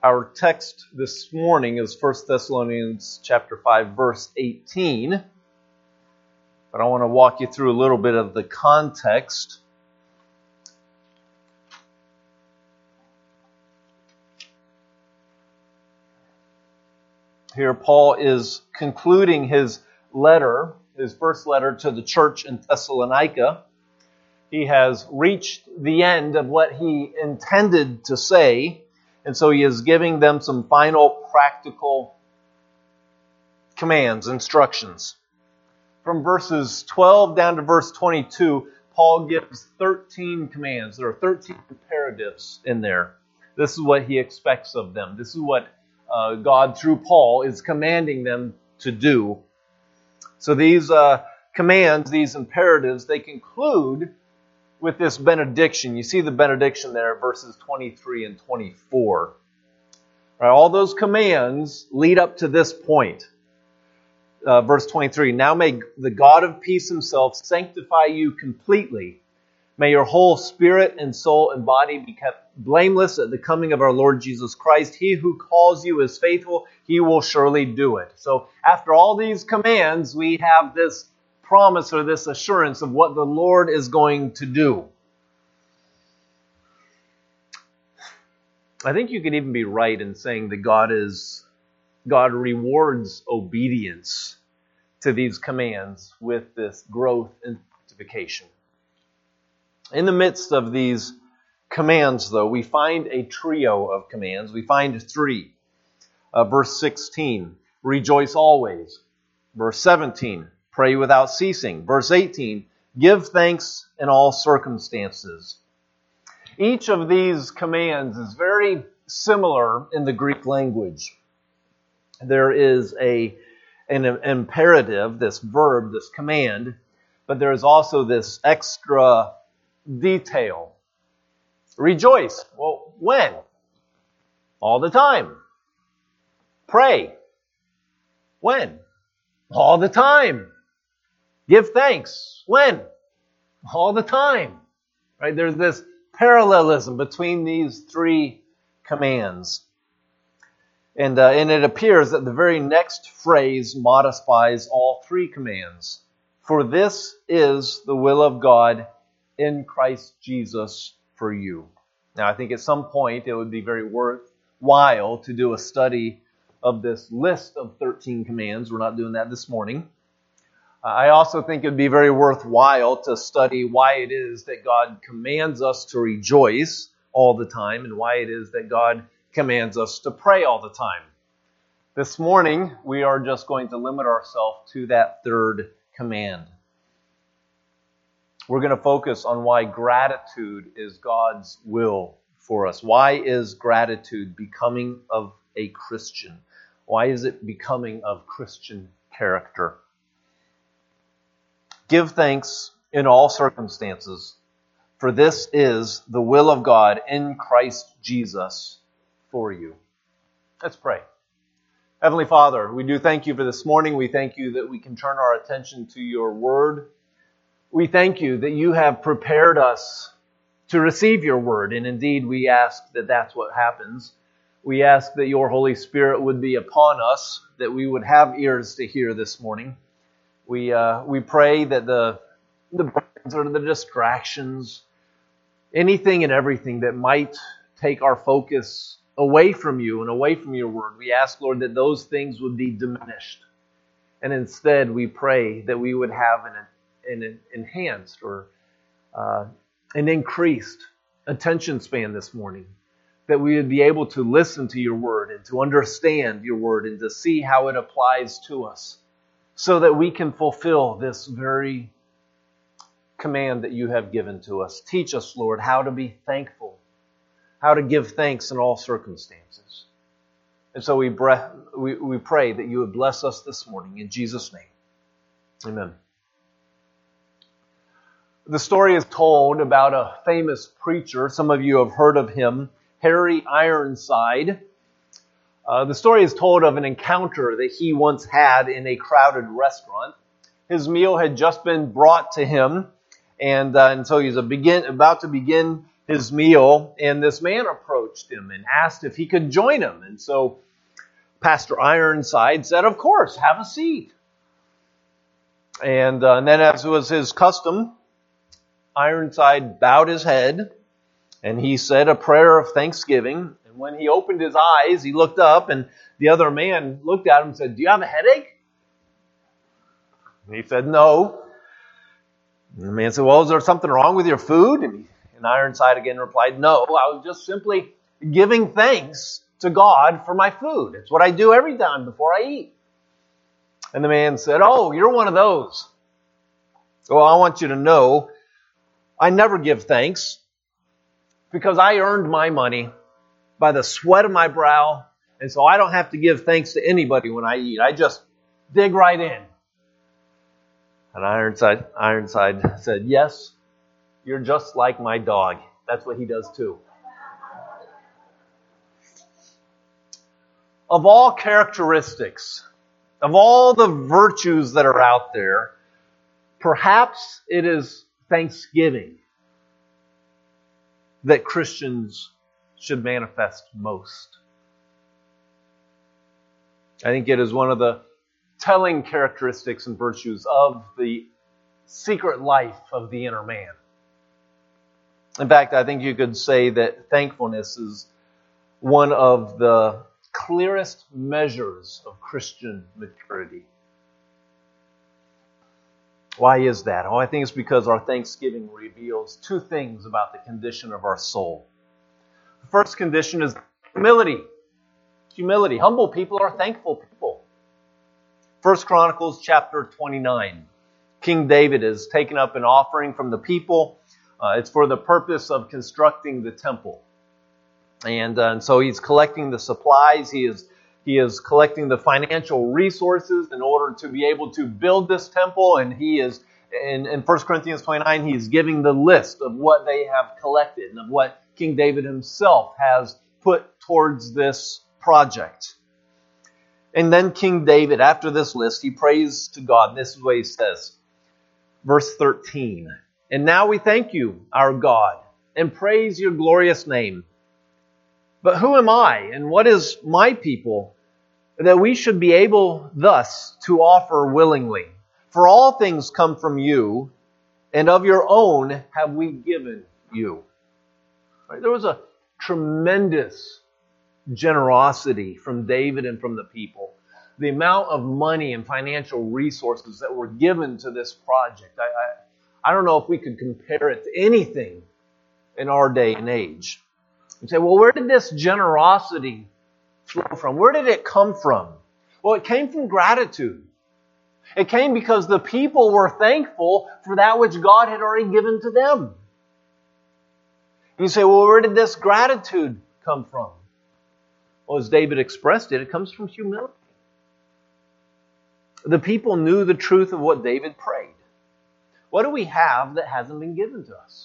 Our text this morning is 1 Thessalonians chapter 5, verse 18. But I want to walk you through a little bit of the context. Here Paul is concluding his letter, his first letter to the church in Thessalonica. He has reached the end of what he intended to say, and so he is giving them some final practical commands, instructions. From verses 12 down to verse 22, Paul gives 13 commands. There are 13 imperatives in there. This is what he expects of them. This is what God, through Paul, is commanding them to do. So these commands, these imperatives, they conclude with this benediction. You see the benediction there, verses 23 and 24. Right, all those commands lead up to this point. Verse 23, now may the God of peace himself sanctify you completely. May your whole spirit and soul and body be kept blameless at the coming of our Lord Jesus Christ. He who calls you is faithful. He will surely do it. So after all these commands, we have this promise or this assurance of what the Lord is going to do. I think you could even be right in saying that God rewards obedience to these commands with this growth and sanctification. In the midst of these commands, though, we find a trio of commands. We find three. Verse 16, rejoice always. Verse 17, pray without ceasing. Verse 18, give thanks in all circumstances. Each of these commands is very similar in the Greek language. There is an imperative, this verb, this command, but there is also this extra detail. Rejoice. Well, when? All the time. Pray. When? All the time. Give thanks. When? All the time. Right? There's this parallelism between these three commands. And it appears that the very next phrase modifies all three commands. For this is the will of God in Christ Jesus for you. Now, I think at some point it would be very worthwhile to do a study of this list of 13 commands. We're not doing that this morning. I also think it would be very worthwhile to study why it is that God commands us to rejoice all the time and why it is that God commands us to pray all the time. This morning, we are just going to limit ourselves to that third command. We're going to focus on why gratitude is God's will for us. Why is gratitude becoming of a Christian? Why is it becoming of Christian character? Give thanks in all circumstances, for this is the will of God in Christ Jesus for you. Let's pray. Heavenly Father, we do thank you for this morning. We thank you that we can turn our attention to your word. We thank you that you have prepared us to receive your word, and indeed we ask that that's what happens. We ask that your Holy Spirit would be upon us, that we would have ears to hear this morning. We pray that the burdens or the distractions, anything and everything that might take our focus away from you and away from your word, we ask, Lord, that those things would be diminished. And instead, we pray that we would have an enhanced or an increased attention span this morning, that we would be able to listen to your word and to understand your word and to see how it applies to us so that we can fulfill this very command that you have given to us. Teach us, Lord, how to be thankful, how to give thanks in all circumstances. And so we pray that you would bless us this morning in Jesus' name. Amen. The story is told about a famous preacher. Some of you have heard of him, Harry Ironside. The story is told of an encounter that he once had in a crowded restaurant. His meal had just been brought to him, and so he's about to begin his meal, and this man approached him and asked if he could join him. And so Pastor Ironside said, "Of course, have a seat." And then, as was his custom, Ironside bowed his head and he said a prayer of thanksgiving. And when he opened his eyes, he looked up, and the other man looked at him and said, "Do you have a headache?" And he said, "No." And the man said, "Well, is there something wrong with your food?" And Ironside again replied, "No, I was just simply giving thanks to God for my food. It's what I do every time before I eat." And the man said, "Oh, you're one of those. Well, I want you to know, I never give thanks because I earned my money by the sweat of my brow, and so I don't have to give thanks to anybody when I eat. I just dig right in." And Ironside said, "Yes, you're just like my dog. That's what he does too." Of all characteristics, of all the virtues that are out there, perhaps it is thanksgiving that Christians should manifest most. I think it is one of the telling characteristics and virtues of the secret life of the inner man. In fact, I think you could say that thankfulness is one of the clearest measures of Christian maturity. Why is that? Oh, I think it's because our thanksgiving reveals two things about the condition of our soul. The first condition is humility. Humility. Humble people are thankful people. 1 Chronicles chapter 29. King David has taken up an offering from the people. It's for the purpose of constructing the temple. And so he's collecting the supplies. He is collecting the financial resources in order to be able to build this temple. And he is, in 1 Corinthians 29, he's giving the list of what they have collected and of what King David himself has put towards this project. And then King David, after this list, he prays to God. This is what he says. Verse 13. "And now we thank you, our God, and praise your glorious name. But who am I, and what is my people, that we should be able thus to offer willingly? For all things come from you, and of your own have we given you." Right? There was a tremendous generosity from David and from the people. The amount of money and financial resources that were given to this project, I don't know if we could compare it to anything in our day and age. You say, well, where did this generosity flow from? Where did it come from? Well, it came from gratitude. It came because the people were thankful for that which God had already given to them. And you say, well, where did this gratitude come from? Well, as David expressed it, it comes from humility. The people knew the truth of what David prayed. What do we have that hasn't been given to us?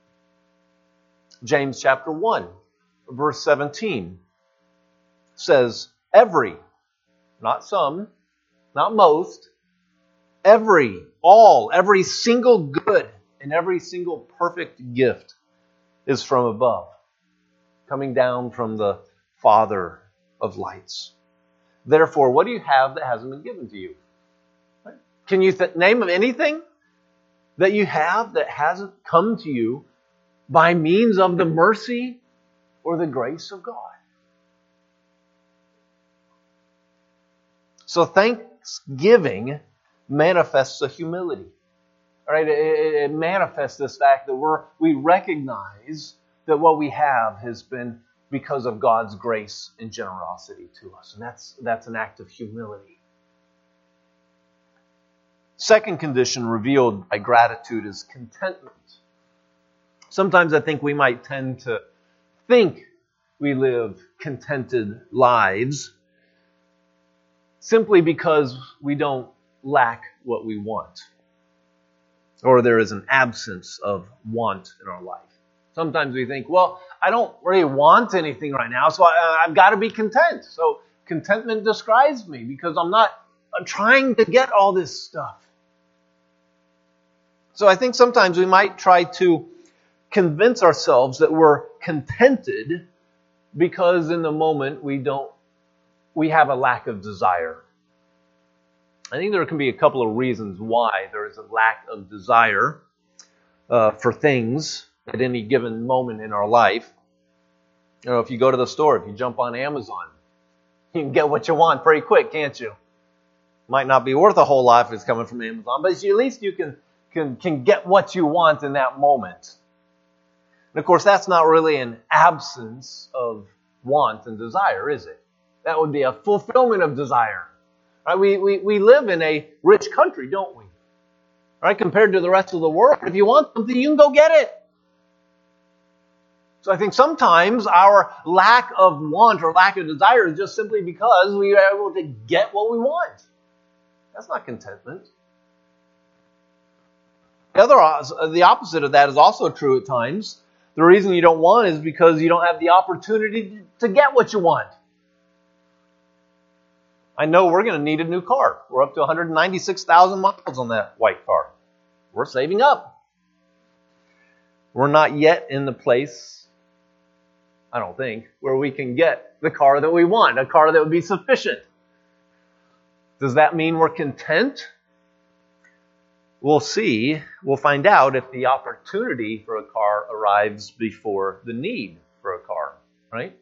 James chapter 1, verse 17 says, every, not some, not most, every single good and every single perfect gift is from above, coming down from the Father of lights. Therefore, what do you have that hasn't been given to you? Right? Can you name of anything that you have that hasn't come to you by means of the mercy or the grace of God? So thanksgiving manifests a humility. All right, it manifests this fact that we recognize that what we have has been because of God's grace and generosity to us. And that's an act of humility. Second condition revealed by gratitude is contentment. Sometimes I think we might tend to think we live contented lives simply because we don't lack what we want, or there is an absence of want in our life. Sometimes we think, well, I don't really want anything right now, so I've got to be content. So contentment describes me because I'm trying to get all this stuff. So I think sometimes we might try to convince ourselves that we're contented because in the moment we have a lack of desire. I think there can be a couple of reasons why there is a lack of desire for things at any given moment in our life. You know, if you go to the store, if you jump on Amazon, you can get what you want pretty quick, can't you? Might not be worth a whole lot if it's coming from Amazon, but at least you can get what you want in that moment. And of course, that's not really an absence of want and desire, is it? That would be a fulfillment of desire. Right? We live in a rich country, don't we? Right? Compared to the rest of the world, if you want something, you can go get it. So I think sometimes our lack of want or lack of desire is just simply because we are able to get what we want. That's not contentment. The opposite of that is also true at times. The reason you don't want is because you don't have the opportunity to get what you want. I know we're going to need a new car. We're up to 196,000 miles on that white car. We're saving up. We're not yet in the place, I don't think, where we can get the car that we want, a car that would be sufficient. Does that mean we're content? We'll see. We'll find out if the opportunity for a car arrives before the need for a car, right?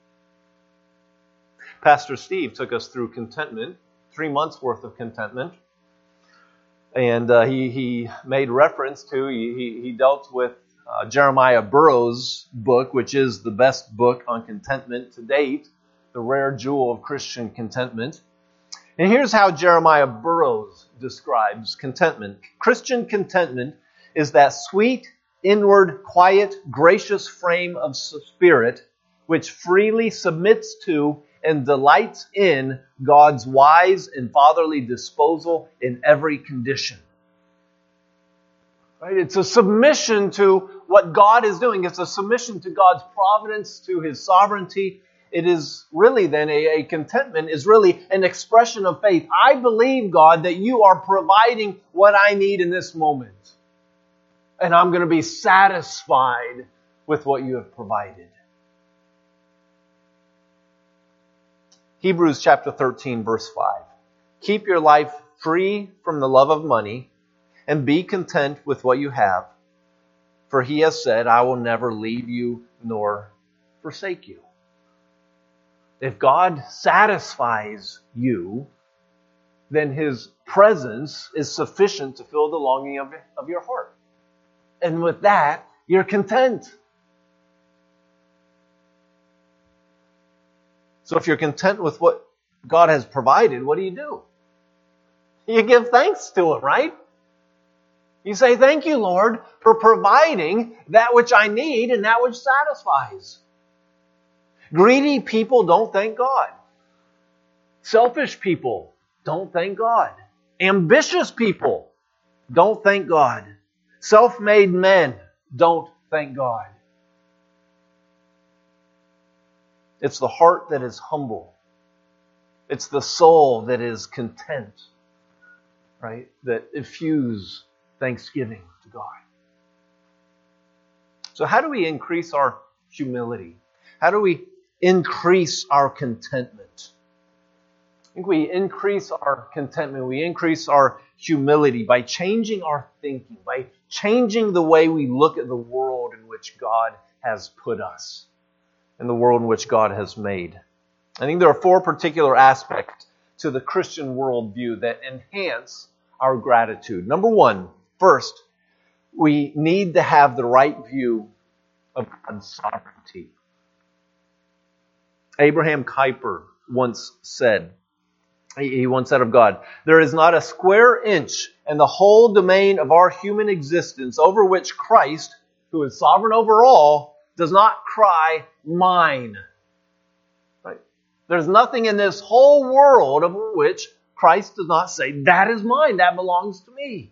Pastor Steve took us through contentment, 3 months worth of contentment. And he made reference to, he dealt with Jeremiah Burroughs' book, which is the best book on contentment to date, the rare jewel of Christian contentment. And here's how Jeremiah Burroughs describes contentment. Christian contentment is that sweet, inward, quiet, gracious frame of spirit which freely submits to and delights in God's wise and fatherly disposal in every condition. Right? It's a submission to what God is doing. It's a submission to God's providence, to His sovereignty. It is really then a contentment is really an expression of faith. I believe, God, that you are providing what I need in this moment. And I'm going to be satisfied with what you have provided. Hebrews chapter 13, verse 5. Keep your life free from the love of money and be content with what you have. For He has said, I will never leave you nor forsake you. If God satisfies you, then His presence is sufficient to fill the longing of your heart. And with that, you're content. So if you're content with what God has provided, what do? You give thanks to Him, right? You say, thank you, Lord, for providing that which I need and that which satisfies. Greedy people don't thank God. Selfish people don't thank God. Ambitious people don't thank God. Self-made men don't thank God. It's the heart that is humble. It's the soul that is content, right? That effuse thanksgiving to God. So how do we increase our humility? How do we increase our contentment? I think we increase our contentment, we increase our humility by changing our thinking, by changing the way we look at the world in which God has put us, and the world in which God has made. I think there are 4 particular aspects to the Christian worldview that enhance our gratitude. Number 1, first, we need to have the right view of God's sovereignty. Abraham Kuyper once said of God, there is not a square inch in the whole domain of our human existence over which Christ, who is sovereign over all, does not cry, mine. Right? There's nothing in this whole world over which Christ does not say, that is mine, that belongs to me.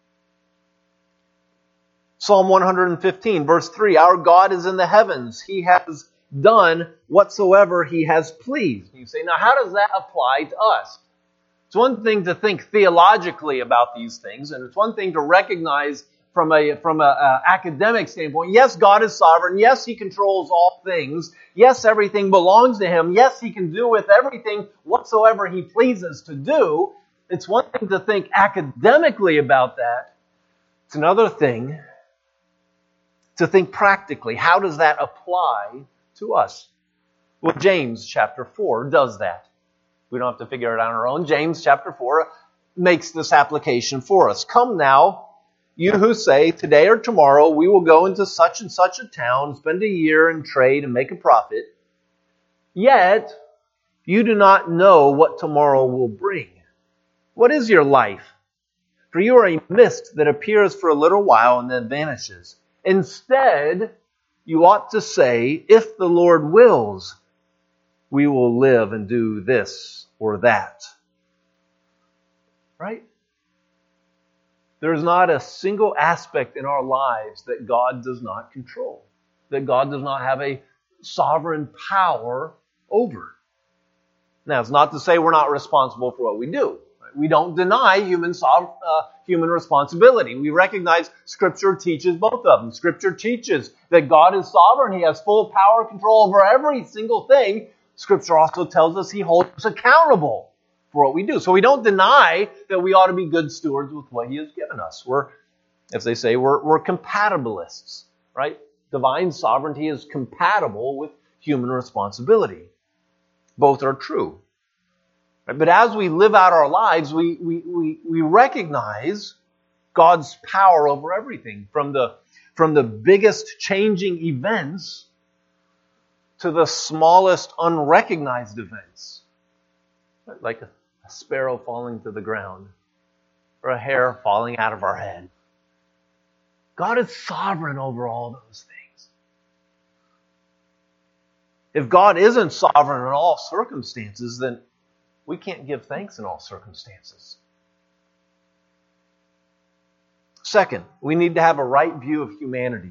Psalm 115, verse 3, our God is in the heavens. He has done whatsoever He has pleased. You say, now how does that apply to us? It's one thing to think theologically about these things, and it's one thing to recognize from a academic standpoint. Yes, God is sovereign. Yes, He controls all things. Yes, everything belongs to Him. Yes, He can do with everything whatsoever He pleases to do. It's one thing to think academically about that. It's another thing to think practically. How does that apply to us? Well, James chapter 4 does that. We don't have to figure it out on our own. James chapter 4 makes this application for us. Come now, you who say, today or tomorrow we will go into such and such a town, spend a year in trade and make a profit. Yet you do not know what tomorrow will bring. What is your life? For you are a mist that appears for a little while and then vanishes. Instead, you ought to say, if the Lord wills, we will live and do this or that. Right? There is not a single aspect in our lives that God does not control, that God does not have a sovereign power over. Now, it's not to say we're not responsible for what we do. We don't deny human responsibility. We recognize Scripture teaches both of them. Scripture teaches that God is sovereign. He has full power and control over every single thing. Scripture also tells us He holds us accountable for what we do. So we don't deny that we ought to be good stewards with what He has given us. We're, as they say, we're compatibilists, right? Divine sovereignty is compatible with human responsibility. Both are true. But as we live out our lives, we recognize God's power over everything, from the biggest changing events to the smallest unrecognized events, like a sparrow falling to the ground or a hair falling out of our head. God is sovereign over all those things. If God isn't sovereign in all circumstances, then we can't give thanks in all circumstances. Second, we need to have a right view of humanity.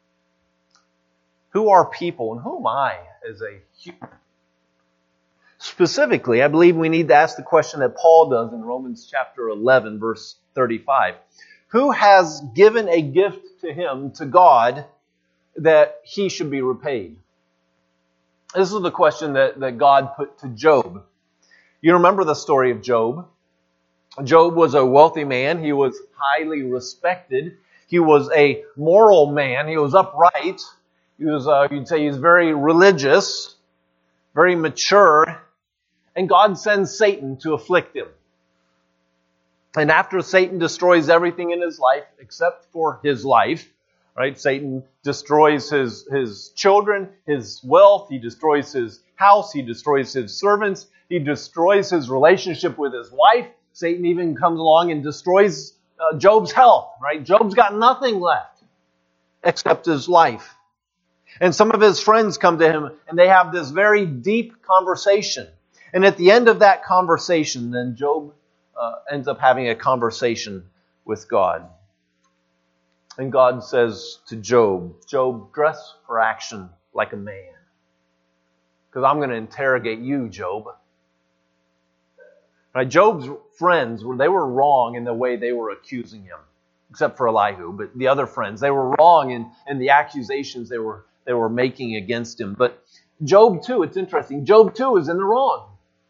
Who are people and who am I as a human? Specifically, I believe we need to ask the question that Paul does in Romans chapter 11, verse 35. Who has given a gift to him, to God, that he should be repaid? This is the question that God put to Job. You remember the story of Job. Job was a wealthy man. He was highly respected. He was a moral man. He was upright. He was, you'd say, he was very religious, very mature. And God sends Satan to afflict him. And after Satan destroys everything in his life, except for his life, right? Satan destroys his children, his wealth. He destroys his house. He destroys his servants. He destroys his relationship with his wife. Satan even comes along and destroys Job's health, right? Job's got nothing left except his life. And some of his friends come to him and they have this very deep conversation. And at the end of that conversation, then Job ends up having a conversation with God. And God says to Job, Job, dress for action like a man. Because I'm going to interrogate you, Job. Right, Job's friends, they were wrong in the way they were accusing him. Except for Elihu, but the other friends, they were wrong in the accusations they were making against him. But Job too, it's interesting, Job too is in the wrong.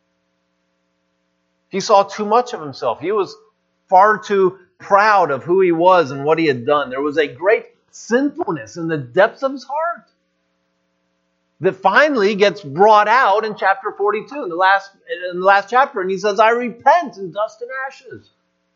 He saw too much of himself. He was far too proud of who he was and what he had done. There was a great sinfulness in the depths of his heart that finally gets brought out in chapter 42, in the last chapter. And he says, I repent in dust and ashes.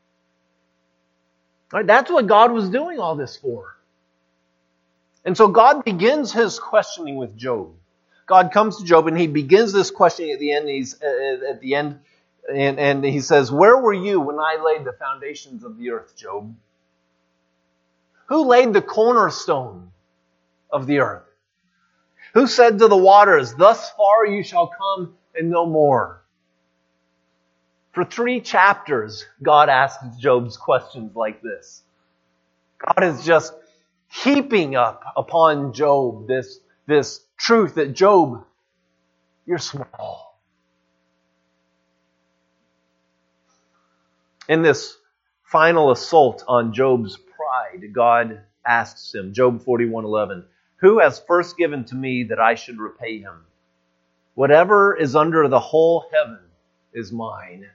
Right, that's what God was doing all this for. And so God begins his questioning with Job. God comes to Job and he begins this questioning at the end. And he says, where were you when I laid the foundations of the earth, Job? Who laid the cornerstone of the earth? Who said to the waters, thus far you shall come and no more? For 3 chapters, God asks Job's questions like this. God is just heaping up upon Job this truth that, Job, you're small. In this final assault on Job's pride, God asks him, Job 41:11, "Who has first given to me that I should repay him? Whatever is under the whole heaven is mine."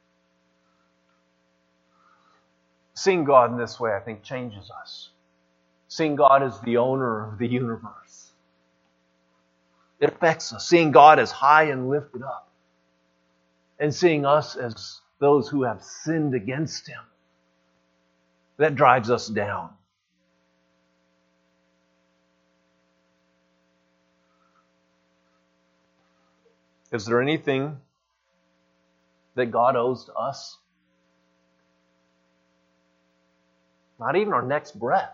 Seeing God in this way, I think, changes us. Seeing God as the owner of the universe. It affects us. Seeing God as high and lifted up. And seeing us as those who have sinned against Him. That drives us down. Is there anything that God owes to us? Not even our next breath.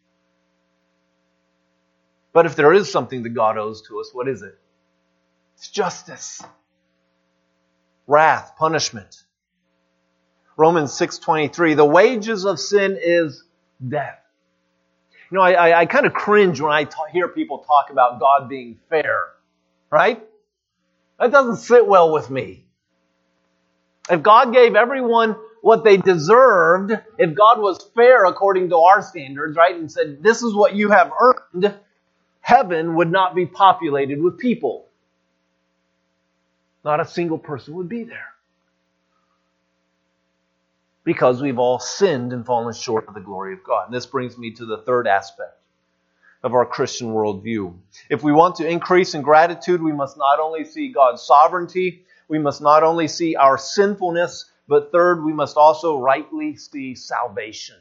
But if there is something that God owes to us, what is it? It's justice. Wrath, punishment. Romans 6:23, "The wages of sin is death." You know, I kind of cringe when I hear people talk about God being fair. Right? That doesn't sit well with me. If God gave everyone what they deserved, if God was fair according to our standards, right, and said, "This is what you have earned," heaven would not be populated with people. Not a single person would be there. Because we've all sinned and fallen short of the glory of God. And this brings me to the third aspect of our Christian worldview. If we want to increase in gratitude, we must not only see God's sovereignty, we must not only see our sinfulness, but third, we must also rightly see salvation.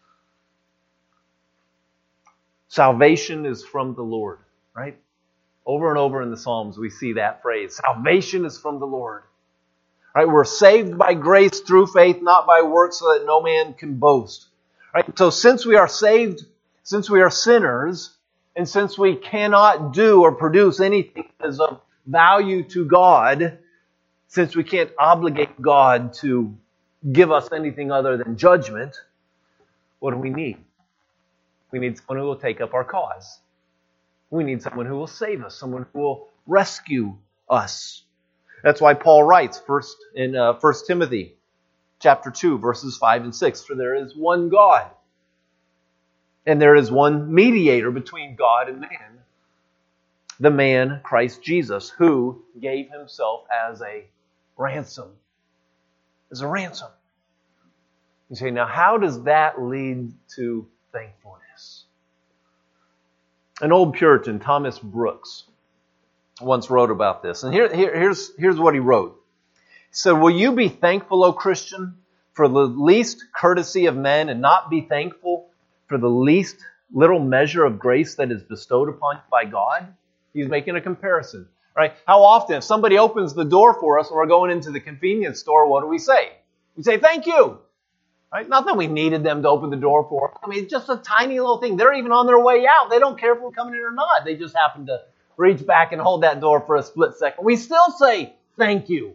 Salvation is from the Lord, right? Over and over in the Psalms we see that phrase. Salvation is from the Lord. Right? We're saved by grace through faith, not by works, so that no man can boast. Right? So since we are saved, since we are sinners, and since we cannot do or produce anything that is of value to God, since we can't obligate God to give us anything other than judgment, what do we need? We need someone who will take up our cause. We need someone who will save us, someone who will rescue us. That's why Paul writes first in 1 Timothy chapter 2, verses 5 and 6, "For there is one God, and there is one mediator between God and man, the man Christ Jesus, who gave Himself as a ransom." As a ransom. You say, now how does that lead to thankfulness? An old Puritan, Thomas Brooks, once wrote about this. And here's what he wrote. He said, "Will you be thankful, O Christian, for the least courtesy of men, and not be thankful for the least little measure of grace that is bestowed upon you by God?" He's making a comparison. Right? How often, if somebody opens the door for us and we're going into the convenience store, what do we say? We say, "Thank you." Right? Not that we needed them to open the door for us. I mean, just a tiny little thing. They're even on their way out. They don't care if we're coming in or not. They just happen to reach back and hold that door for a split second. We still say, "Thank you."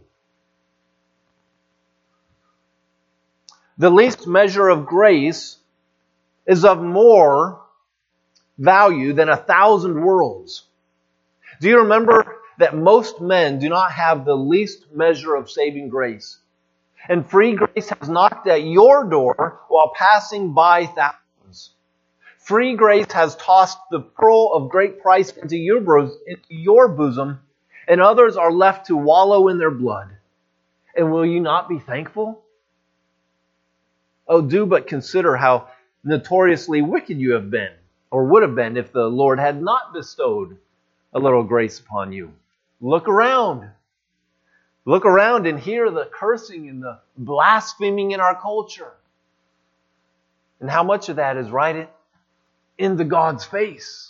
The least measure of grace is of more value than 1,000 worlds. Do you remember that most men do not have the least measure of saving grace? And free grace has knocked at your door while passing by thousands. Free grace has tossed the pearl of great price into your bosom, and others are left to wallow in their blood. And will you not be thankful? Oh, do but consider how notoriously wicked you have been, or would have been, if the Lord had not bestowed a little grace upon you. Look around. Look around and hear the cursing and the blaspheming in our culture. And how much of that is right into God's face.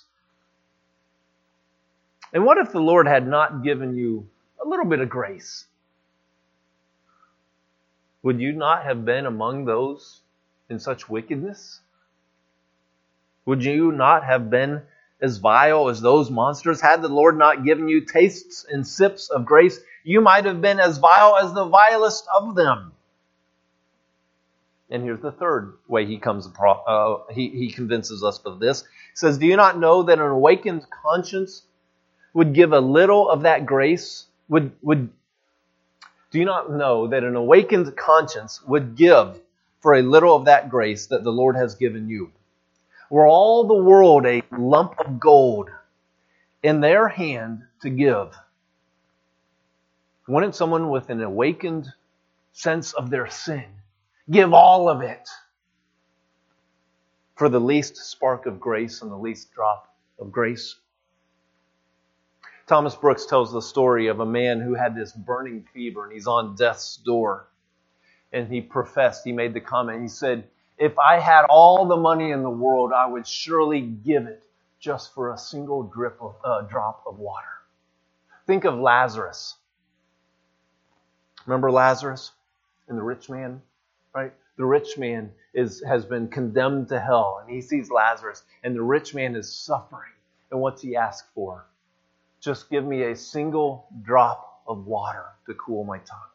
And what if the Lord had not given you a little bit of grace? Would you not have been among those in such wickedness? Would you not have been as vile as those monsters? Had the Lord not given you tastes and sips of grace, you might have been as vile as the vilest of them. And here's the third way he convinces us of this. He says, do you not know that an awakened conscience would give a little of that grace? Do you not know that an awakened conscience would give for a little of that grace that the Lord has given you. Were all the world a lump of gold in their hand to give, wouldn't someone with an awakened sense of their sin give all of it for the least spark of grace and the least drop of grace? Thomas Brooks tells the story of a man who had this burning fever, and he's on death's door. And he made the comment, he said, if I had all the money in the world, I would surely give it just for a single drop of water. Think of Lazarus. Remember Lazarus and the rich man? Right? The rich man has been condemned to hell, and he sees Lazarus, and the rich man is suffering. And what's he ask for? Just give me a single drop of water to cool my tongue.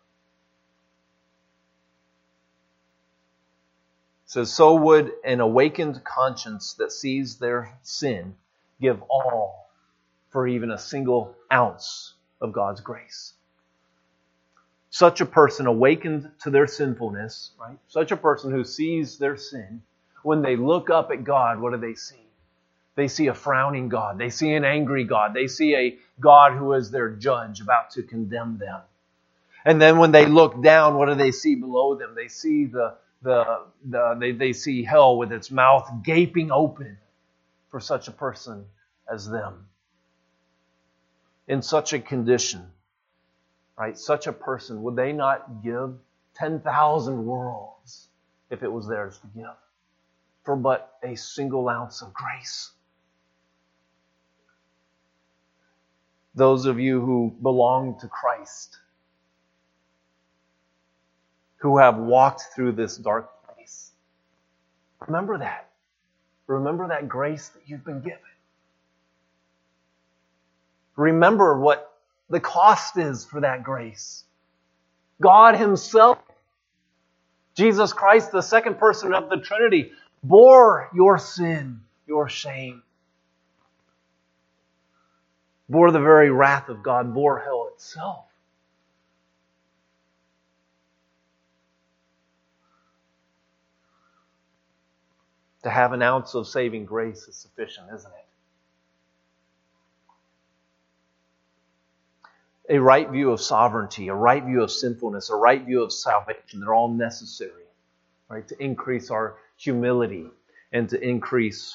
It says, so would an awakened conscience that sees their sin give all for even a single ounce of God's grace. Such a person awakened to their sinfulness, right? Such a person who sees their sin, when they look up at God, what do they see? They see a frowning God. They see an angry God. They see a God who is their judge about to condemn them. And then when they look down, what do they see below them? They see they see hell with its mouth gaping open for such a person as them. In such a condition, right? Such a person, would they not give 10,000 worlds if it was theirs to give for but a single ounce of grace? Those of you who belong to Christ, who have walked through this dark place, remember that. Remember that grace that you've been given. Remember what the cost is for that grace. God Himself, Jesus Christ, the second person of the Trinity, bore your sin, your shame. Bore the very wrath of God, bore hell itself. To have an ounce of saving grace is sufficient, isn't it? A right view of sovereignty, a right view of sinfulness, a right view of salvation, they're all necessary, right, to increase our humility and to increase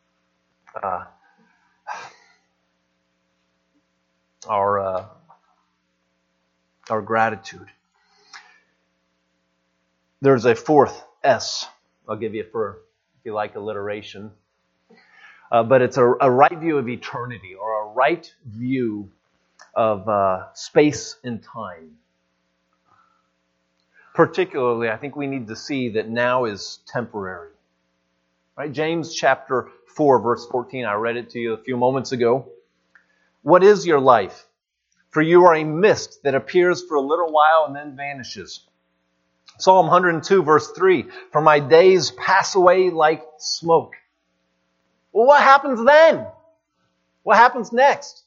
our gratitude. There's a fourth S. I'll give you for if you like alliteration. But it's a right view of eternity, or a right view of space and time. Particularly, I think we need to see that now is temporary. Right? James chapter 4, verse 14, I read it to you a few moments ago. What is your life? For you are a mist that appears for a little while and then vanishes. Psalm 102, verse 3, for my days pass away like smoke. Well, what happens then? What happens next?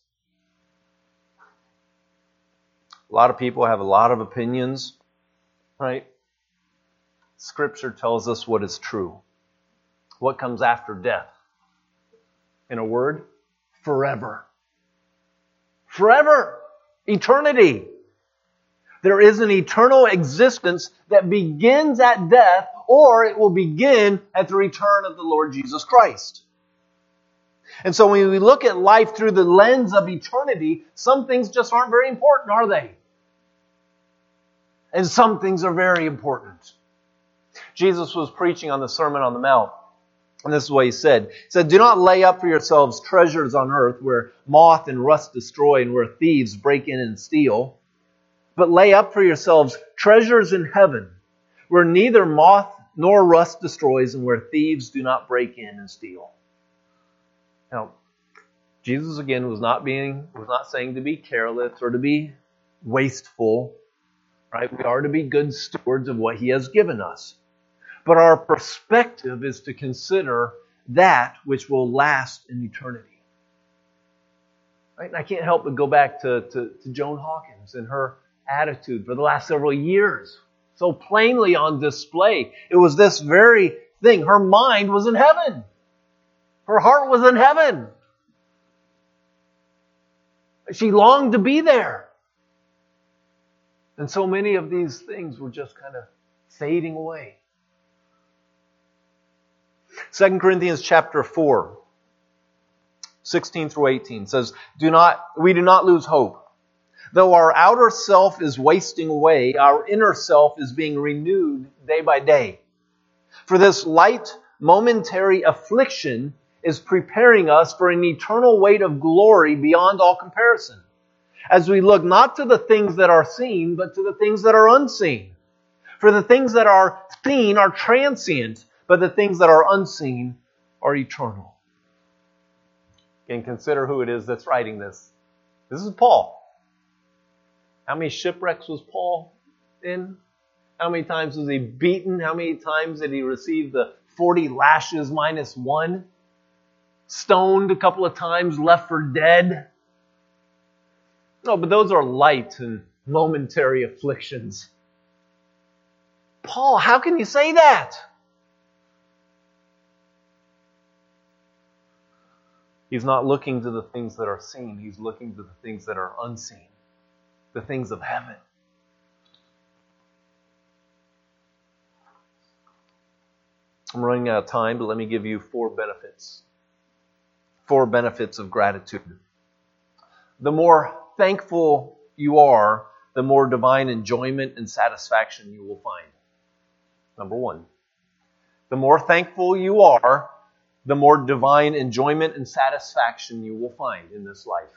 A lot of people have a lot of opinions, right? Scripture tells us what is true. What comes after death? In a word, forever. Forever. Eternity. There is an eternal existence that begins at death, or it will begin at the return of the Lord Jesus Christ. And so when we look at life through the lens of eternity, some things just aren't very important, are they? And some things are very important. Jesus was preaching on the Sermon on the Mount. And this is what He said. He said, do not lay up for yourselves treasures on earth where moth and rust destroy and where thieves break in and steal. But lay up for yourselves treasures in heaven where neither moth nor rust destroys and where thieves do not break in and steal. Now, Jesus again was not saying to be careless or to be wasteful. Right? We are to be good stewards of what He has given us. But our perspective is to consider that which will last in eternity. Right? And I can't help but go back to Joan Hawkins and her attitude for the last several years. so plainly on display. It was this very thing. Her mind was in heaven. Her heart was in heaven. She longed to be there. And so many of these things were just kind of fading away. 2 Corinthians chapter 4, 16 through 18 says, We do not lose hope. Though our outer self is wasting away, our inner self is being renewed day by day. For this light, momentary affliction is preparing us for an eternal weight of glory beyond all comparison, as we look not to the things that are seen, but to the things that are unseen. For the things that are seen are transient, but the things that are unseen are eternal. Again, consider who it is that's writing this. This is Paul. How many shipwrecks was Paul in? How many times was he beaten? How many times did he receive the 40 lashes minus one? Stoned a couple of times, left for dead? No, but those are light and momentary afflictions. Paul, how can you say that? He's not looking to the things that are seen. He's looking to the things that are unseen. The things of heaven. I'm running out of time, but let me give you 4 benefits. 4 benefits of gratitude. The more thankful you are, the more divine enjoyment and satisfaction you will find. Number 1. The more thankful you are, the more divine enjoyment and satisfaction you will find in this life.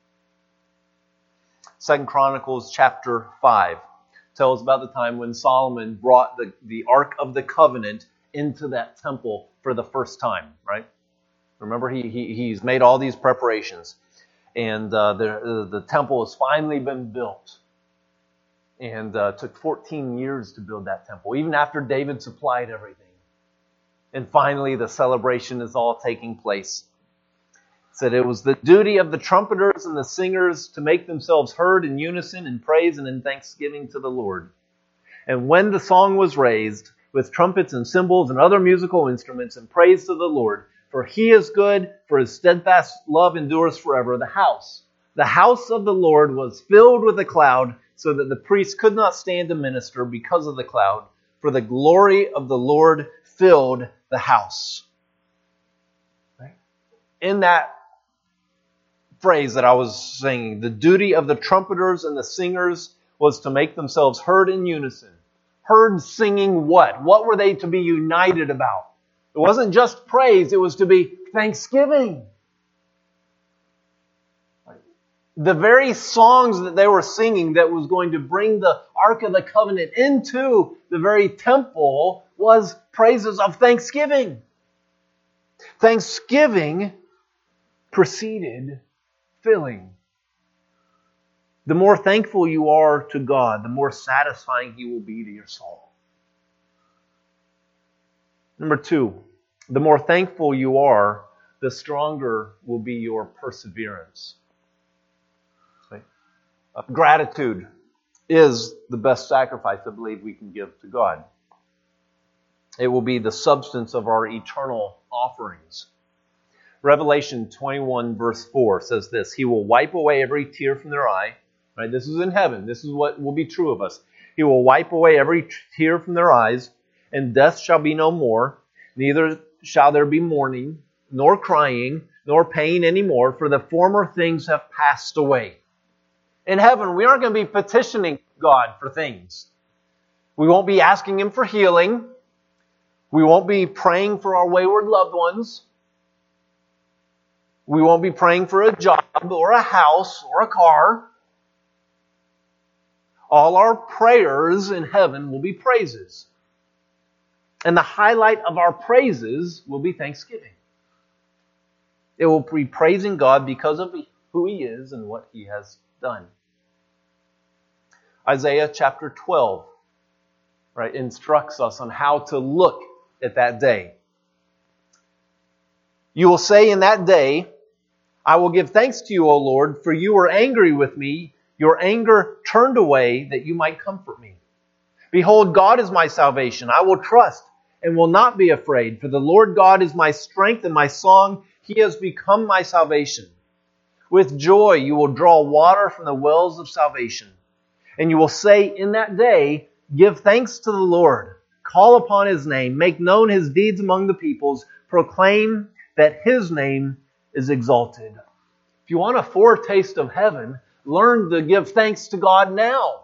2 Chronicles chapter 5 tells about the time when Solomon brought the Ark of the Covenant into that temple for the first time, right? Remember, he's made all these preparations. And the temple has finally been built. And it took 14 years to build that temple, even after David supplied everything. And finally, the celebration is all taking place. It said it was the duty of the trumpeters and the singers to make themselves heard in unison in praise and in thanksgiving to the Lord. And when the song was raised, with trumpets and cymbals and other musical instruments, in praise to the Lord, for He is good, for His steadfast love endures forever, the house of the Lord was filled with a cloud, so that the priests could not stand to minister because of the cloud, for the glory of the Lord filled the house. Right? In that phrase that I was singing, the duty of the trumpeters and the singers was to make themselves heard in unison. Heard singing what? What were they to be united about? It wasn't just praise, it was to be thanksgiving. The very songs that they were singing that was going to bring the Ark of the Covenant into the very temple was praises of thanksgiving. Thanksgiving preceded filling. The more thankful you are to God, the more satisfying He will be to your soul. Number 2, the more thankful you are, the stronger will be your perseverance. Gratitude is the best sacrifice I believe we can give to God. It will be the substance of our eternal offerings. Revelation 21 verse 4 says this, He will wipe away every tear from their eye. Right? This is in heaven. This is what will be true of us. He will wipe away every tear from their eyes, and death shall be no more. Neither shall there be mourning, nor crying, nor pain anymore, for the former things have passed away. In heaven, we aren't going to be petitioning God for things. We won't be asking Him for healing. We won't be praying for our wayward loved ones. We won't be praying for a job or a house or a car. All our prayers in heaven will be praises. And the highlight of our praises will be thanksgiving. It will be praising God because of who He is and what He has done. Isaiah chapter 12, right, instructs us on how to look at that day. You will say in that day, I will give thanks to you, O Lord, for you were angry with me. Your anger turned away that you might comfort me. Behold, God is my salvation. I will trust and will not be afraid. For the Lord God is my strength and my song. He has become my salvation. With joy you will draw water from the wells of salvation. And you will say in that day, give thanks to the Lord. Call upon His name. Make known His deeds among the peoples. Proclaim that His name is exalted. If you want a foretaste of heaven, learn to give thanks to God now.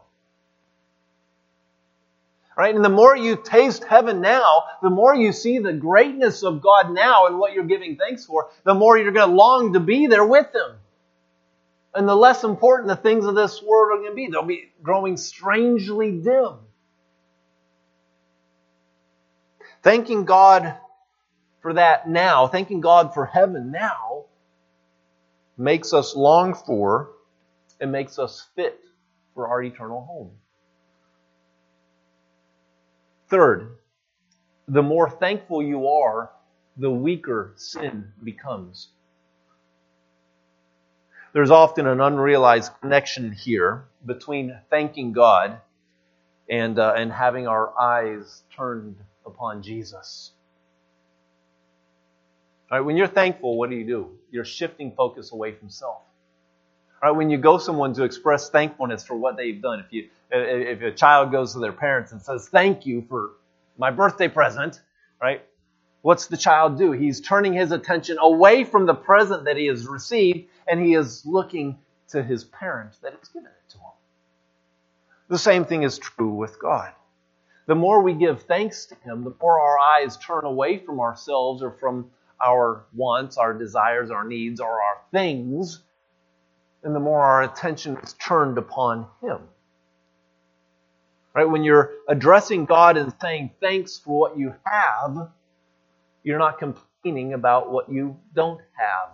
Right? And the more you taste heaven now, the more you see the greatness of God now and what you're giving thanks for, the more you're going to long to be there with Him. And the less important the things of this world are going to be. They'll be growing strangely dim. Thanking God for that now, thanking God for heaven now, makes us long for and makes us fit for our eternal home. Third, the more thankful you are, the weaker sin becomes. There's often an unrealized connection here between thanking God and having our eyes turned upon Jesus. All right, when you're thankful, what do? You're shifting focus away from self. All right, when you go someone to express thankfulness for what they've done, if a child goes to their parents and says, thank you for my birthday present, right? What's the child do? He's turning his attention away from the present that he has received, and he is looking to his parent that has given it to him. The same thing is true with God. The more we give thanks to Him, the more our eyes turn away from ourselves or from our wants, our desires, our needs, or our things, and the more our attention is turned upon Him. Right? When you're addressing God and saying thanks for what you have, you're not complaining about what you don't have.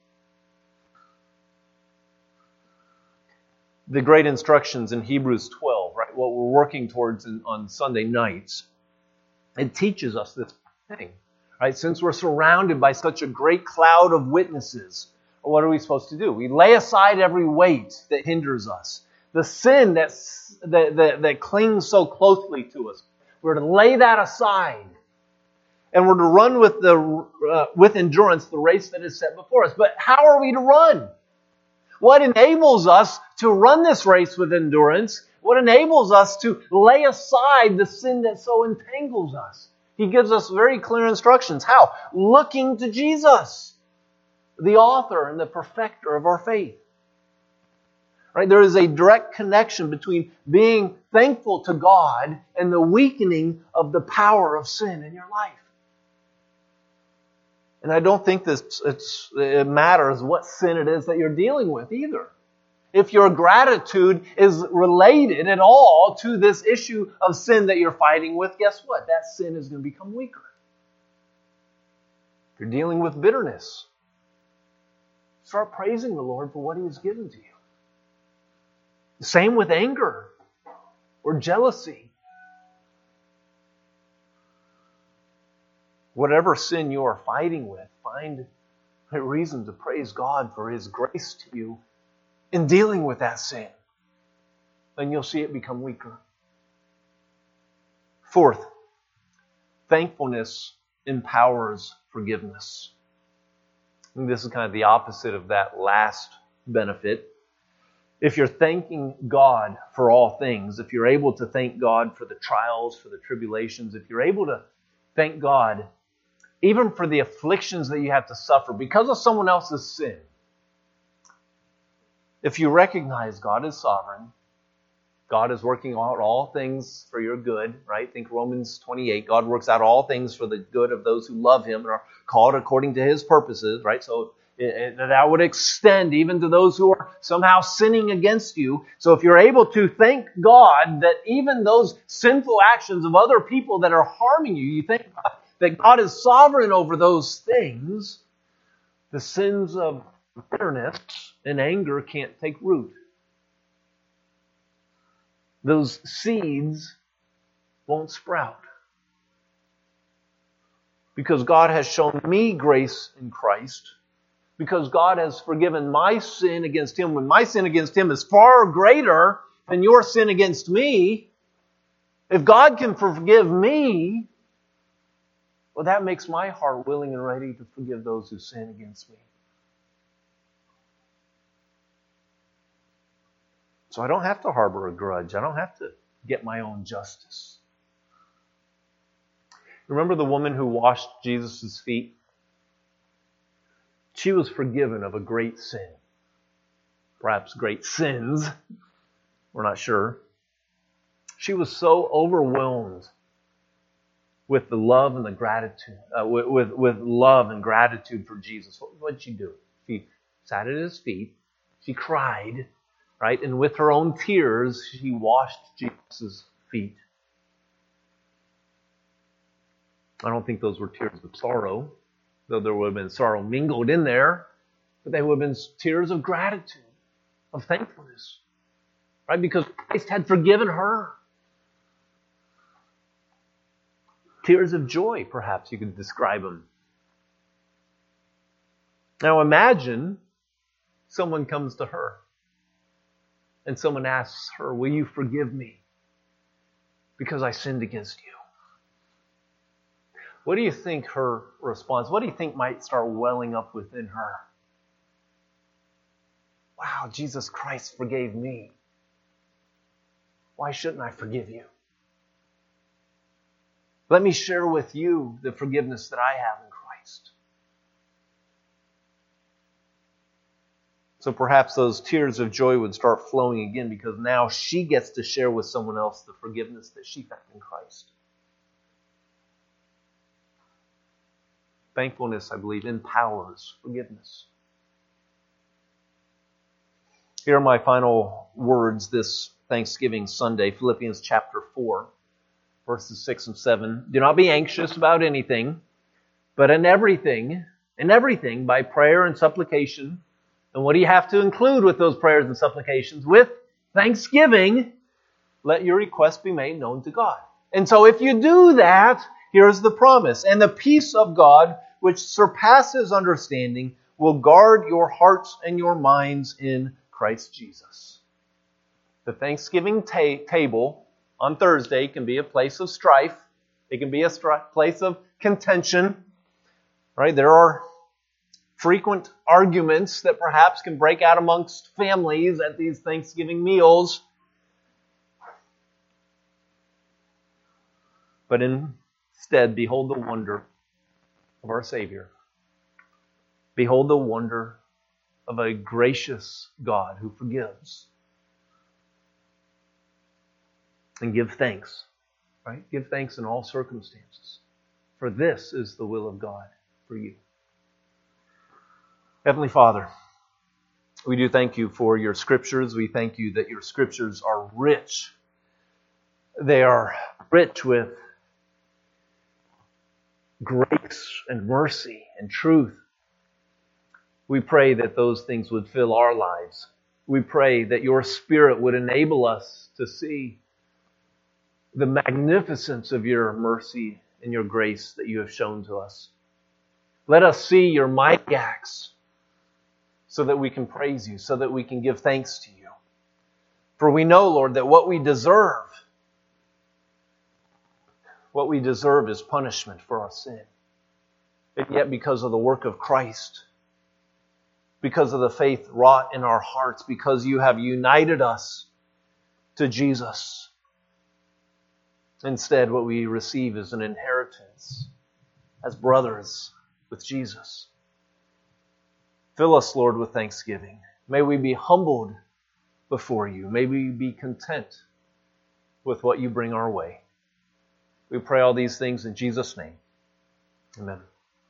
The great instructions in Hebrews 12, right? What we're working towards on Sunday nights, it teaches us this thing, right? Since we're surrounded by such a great cloud of witnesses, what are we supposed to do? We lay aside every weight that hinders us, the sin that clings so closely to us. We're to lay that aside, and we're to run with endurance the race that is set before us. But how are we to run? What enables us to run this race with endurance? What enables us to lay aside the sin that so entangles us? He gives us very clear instructions. How? Looking to Jesus, the author and the perfecter of our faith. Right? There is a direct connection between being thankful to God and the weakening of the power of sin in your life. And I don't think it matters what sin it is that you're dealing with either. If your gratitude is related at all to this issue of sin that you're fighting with, guess what? That sin is going to become weaker. If you're dealing with bitterness, start praising the Lord for what He has given to you. The same with anger or jealousy. Whatever sin you are fighting with, find a reason to praise God for His grace to you in dealing with that sin. Then you'll see it become weaker. Fourth, thankfulness empowers forgiveness. And this is kind of the opposite of that last benefit. If you're thanking God for all things, if you're able to thank God for the trials, for the tribulations, if you're able to thank God even for the afflictions that you have to suffer because of someone else's sin, if you recognize God is sovereign, God is working out all things for your good, right? Think Romans 28. God works out all things for the good of those who love Him and are called according to His purposes, right? So that would extend even to those who are somehow sinning against you. So if you're able to thank God that even those sinful actions of other people that are harming you, you thank God that God is sovereign over those things, the sins of bitterness and anger can't take root. Those seeds won't sprout. Because God has shown me grace in Christ, because God has forgiven my sin against Him, when my sin against Him is far greater than your sin against me, If God can forgive me, well, that makes my heart willing and ready to forgive those who sin against me. So I don't have to harbor a grudge. I don't have to get my own justice. Remember the woman who washed Jesus' feet? She was forgiven of a great sin. Perhaps great sins. We're not sure. She was so overwhelmed with the love and the gratitude, with love and gratitude for Jesus. What did she do? She sat at his feet. She cried, right? And with her own tears, she washed Jesus' feet. I don't think those were tears of sorrow, though there would have been sorrow mingled in there. But they would have been tears of gratitude, of thankfulness, right? Because Christ had forgiven her. Tears of joy, perhaps you could describe them. Now imagine someone comes to her and someone asks her, will you forgive me because I sinned against you? What do you think her response, what do you think might start welling up within her? Wow, Jesus Christ forgave me. Why shouldn't I forgive you? Let me share with you the forgiveness that I have in Christ. So perhaps those tears of joy would start flowing again because now she gets to share with someone else the forgiveness that she found in Christ. Thankfulness, I believe, empowers forgiveness. Here are my final words this Thanksgiving Sunday, Philippians chapter 4. Verses 6 and 7. Do not be anxious about anything, but in everything, by prayer and supplication. And what do you have to include with those prayers and supplications? With thanksgiving, let your requests be made known to God. And so if you do that, here's the promise. And the peace of God, which surpasses understanding, will guard your hearts and your minds in Christ Jesus. The Thanksgiving table on Thursday can be a place of strife. It can be a place of contention. Right? There are frequent arguments that perhaps can break out amongst families at these Thanksgiving meals. But instead, behold the wonder of our Savior. Behold the wonder of a gracious God who forgives. And give thanks, right? Give thanks in all circumstances. For this is the will of God for you. Heavenly Father, we do thank you for your scriptures. We thank you that your scriptures are rich. They are rich with grace and mercy and truth. We pray that those things would fill our lives. We pray that your Spirit would enable us to see the magnificence of your mercy and your grace that you have shown to us. Let us see your mighty acts so that we can praise you, so that we can give thanks to you. For we know, Lord, that what we deserve is punishment for our sin. And yet because of the work of Christ, because of the faith wrought in our hearts, because you have united us to Jesus, instead, what we receive is an inheritance as brothers with Jesus. Fill us, Lord, with thanksgiving. May we be humbled before you. May we be content with what you bring our way. We pray all these things in Jesus' name. Amen.